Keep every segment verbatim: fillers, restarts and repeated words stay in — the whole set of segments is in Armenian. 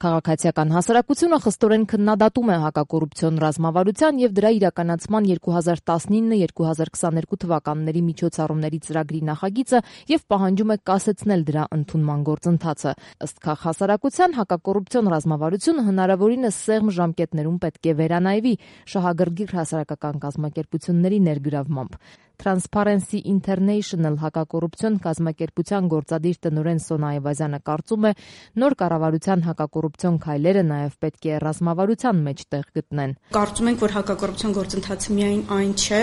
Քաղաքացիական հասարակությունը խստորեն քննադատում է հակակոռուպցիոն ռազմավարության եւ դրա իրականացման երկու հազար տասնինը երկու հազար քսաներկու թվականների միջոցառումների ծրագրի նախագիծը եւ պահանջում է կասեցնել դրա ընդունման գործընթացը։ Ըստ քաղաքասարակության հակակոռուպցիոն ռազմավարությունը հնարավորինս սեղմ ժամկետներում պետք է վերանայվի շահագրգիռ հասարակական կազմակերպությունների ներգրավմամբ։ Transparency International հակակոռուպցիոն կազմակերպության գործադիր տնօրեն Սոնա Այվազյանը կարծում է, նոր կառավարության հակակոռուպցիոն քայլերը նաև պետք է ռազմավարության մեջ տեղ գտնեն։ Կարծում ենք, որ հակակոռուպցիոն գործընթացը միայն այն չէ,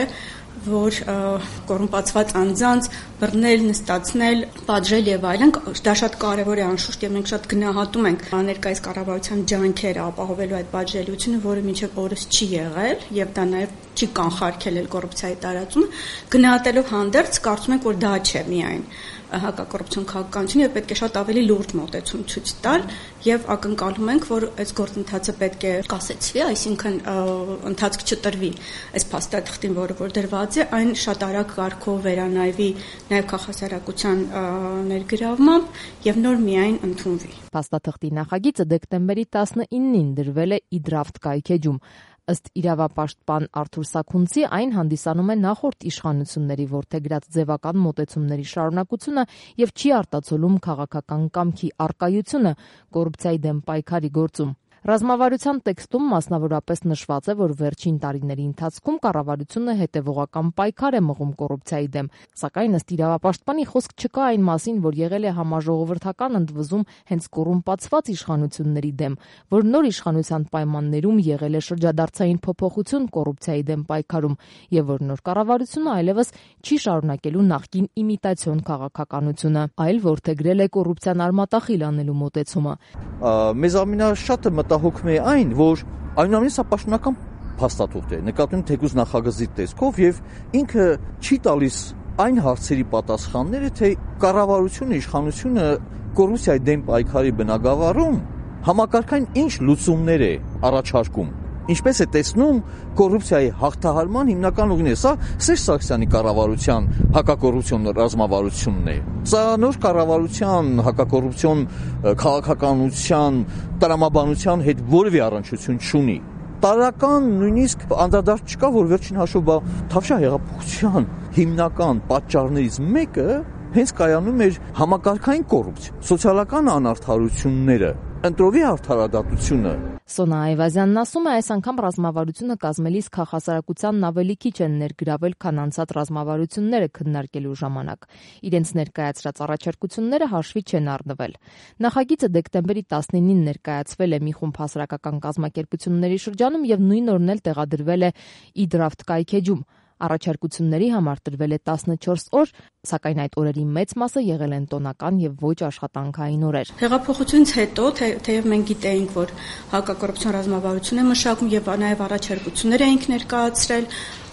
որ կոռումպացված անձանց բռնել, նստացնել, պատժել եւ այլն, դա շատ կարեւոր է անշուշտ եւ մենք շատ գնահատում ենք ներկայիս կառավարության ջանքերը ապահովելու այդ պատժելիությունը, որը մինչեւ օրս չի եղել եւ դա նաեւ չի կանխարգելել կոռուպցիայի տարածումը, գնահատելով հանդերձ կարծում ենք, որ դա չէ միայն հակակոռուպցիոն քաղաքականությունը եւ պետք է շատ ավելի լուրջ մոտեցում ցույց տալ եւ ակնկալում ենք, որ այս գործընթացը պետք է կասեցվի, այսինքն ընթացք չտրվի այս փաստաթղթին, որը որ դրված է, այն շատ արագ կարգով վերանայվի նաեւ քաղաքասարակության ներգրավմամբ եւ նոր միայն ընդունվի։ Փաստաթղթի նախագիծը դեկտեմբերի տասնինին դրվել է e-draft կայքեջում։ Ըստ իրավապաշտպան Արթուր Սաքունցի, այն հանդիսանում է նախորդ իշխանությունների որդեգրած ձևական մոտեցումների շարունակությունը եւ չի արտացոլում քաղաքական կամքի առկայությունը կոռուպցիայի դեմ պայքարի գործում։ Ռազմավարության տեքստում մասնավորապես նշված է, որ վերջին տարիների ընթացքում կառավարությունը հետևողական պայքար է մղում կոռուպցիայի դեմ, սակայն ըստ իրավապաշտպանի խոսք չկա այն մասին, որ եղել է համաժողովրդական ընդվզում հենց կոռումպացված իշխանությունների դեմ, որ նոր իշխանության պայմաններում եղել է շրջադարձային փոփոխություն կոռուպցիայի դեմ պայքարում եւ որ նոր կառավարությունը այլևս չի շարունակելու նախկին իմիտացիոն քաղաքականությունը, այլ որդեգրել է կոռուպցիան արմատախիլ անելու մոտեցումը։ Մեզ ամենաշատը մտահոգում է այն, որ այնուամենայնիվ սա պաշտոնական փաստաթուղթ է, նկատում թեկուզ նախագծի տեսքով եւ ինքը չի տալիս այն հարցերի պատասխանները, թե կառավարությունը, իշխանությունը կոռուպցիայի դեմ պայքարի բնագավառում համակարգային ինչ լուծումներ է առաջարկում։ Ինչպես է տեսնում կոռուպցիայի հաղթահարման հիմնական ուղին է, սա Սերժ Սարգսյանի կառավարության հակակոռուպցիոն ռազմավարությունն է։ Սա նոր կառավարության հակակոռուպցիոն քաղաքականության տրամաբանության հետ որևէ առնչություն չունի։ Տարական նույնիսկ անդրադարձ չկա, որ վերջին հաշվով Թավշյա հեղափոխության հիմնական պատճառներից մեկը հենց կայանում էր համակարգային կոռուպցիա, սոցիալական անարդարությունները, ընտրովի արդարադատությունը։ Սոնա Այվազյանն ասում է, այս անգամ ռազմավարությունը կազմելիս քաղաքասարակությանն ավելի քիչ են ներգրավել, քան անցած ռազմավարությունները քննարկելու ժամանակ։ Իրենց ներկայացրած առաջարկությունները հաշվի չեն առնվել։ Նախագիծը դեկտեմբերի տասնինին ներկայացվել է մի խումբ հասարակական կազմակերպությունների շրջանում եւ նույն օրն էլ տեղադրվել է e-draft կայքեջում։ Առաջարկությունների համար տրվել է տասնչորս օր, սակայն այդ օրերի մեծ մասը եղել են տոնական եւ ոչ աշխատանքային օրեր։ Հեղափոխությունից հետո, թեև մենք գիտեինք, որ հակակոռուպցիոն ռազմավարություն է մշակում եւ նաեւ առաջարկություններ էինք ներկայացրել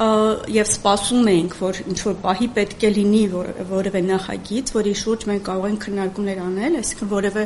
եւ սպասում էինք, որ ինչ որ պահի պետք է լինի որևէ նախագիծ, որի շուրջ մենք կարող ենք քննարկումներ անել, այսինքն որևէ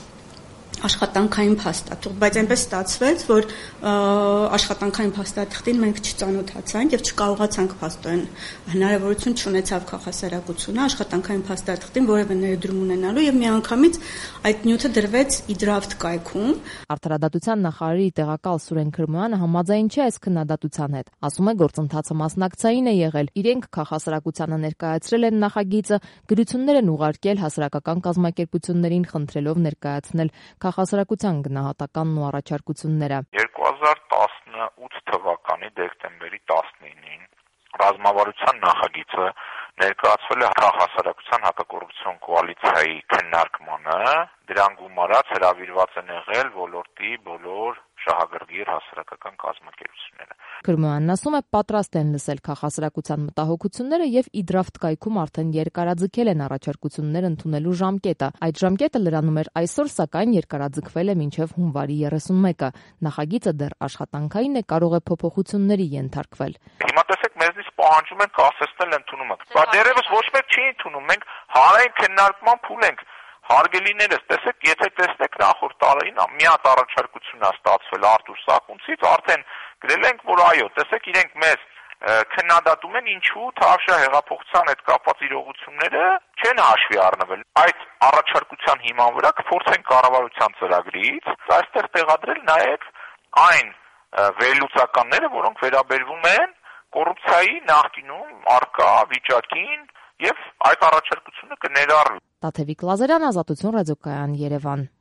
աշխատանքային փաստաթուղթ, բայց այնպես ստացվեց, որ աշխատանքային փաստաթղթին մենք չծանոթացանք եւ չկարողացանք փաստորեն հնարավորություն չունեցավ քաղաքասարակությունը աշխատանքային փաստաթղթին որևէ ներդրում ունենալու եւ միանգամից այդ նյութը դրվեց e-draft կայքում։ Արդարադատության նախարարի տեղակալ Սուրեն Քրմոյանը համաձայն չէ այս քննադատության հետ։ Ասում է, գործընթացը մասնակցային է եղել։ Իրենք քաղաքասարակությանը ներկայացրել են նախագիծը, գրություններ են ուղարկել հասարակական կազմակերպություններին, խնդրելով ներկայացնել Հասարակության գնահատականն ու առաջարկությունները։ երկու հազար տասնութ թվականի դեկտեմբերի տասնինին ռազմավարության նախագիծը ներկայացվել է հասարակության հակակոռուպցիոն կոալիցիայի քննարկմանը, դրան գումարած հրավիրված են եղել ոլորտի բոլոր շահագրգիռ հասարակական կազմակերպությունները։ Քրմոյանն ասում է, պատրաստ են լսել քաղաքասարակության մտահոգությունները եւ e-draft կայքում արդեն երկարաձգել են առաջարկություններ ընդունելու ժամկետը։ Այդ ժամկետը լրանում էր այսօր, սակայն երկարաձգվել է մինչեւ հունվարի երեսունմեկը։ Նախագիծը դեռ աշխատանքային է, կարող է փոփոխությունների ենթարկվել։ Հիմա տեսեք, մեզնից պահանջում են կասեցնել ընդունումը։ Բայց դեռևս ոչ մեկ չի ընդունում, մենք հանրային քննարկման փուլ ենք։ Հարգելիներս, տեսեք, եթե տեսնեք նախորդ տարին մի հատ առաջարկություն է ստացվել Արթուր Սաքունցից, արդեն գրել ենք, որ այո, տեսեք, իրենք մեզ քննադատում են ինչու Թավշյա հեղափոխության հետ կապված իրողությունները չեն հաշվի առնվել։ Այդ առաջարկության հիման վրա կփորձեն կառավարության ծրագրից այստեղ տեղադրել նաև այն վերլուծականները, որոնք վերաբերվում են կոռուպցիայի նախկինում առկա վիճակին եւ այդ առաջարկությունը կներառվի։ Տաթևիկ Լազարյան, Ազատություն ռադիոկայան, Երևան։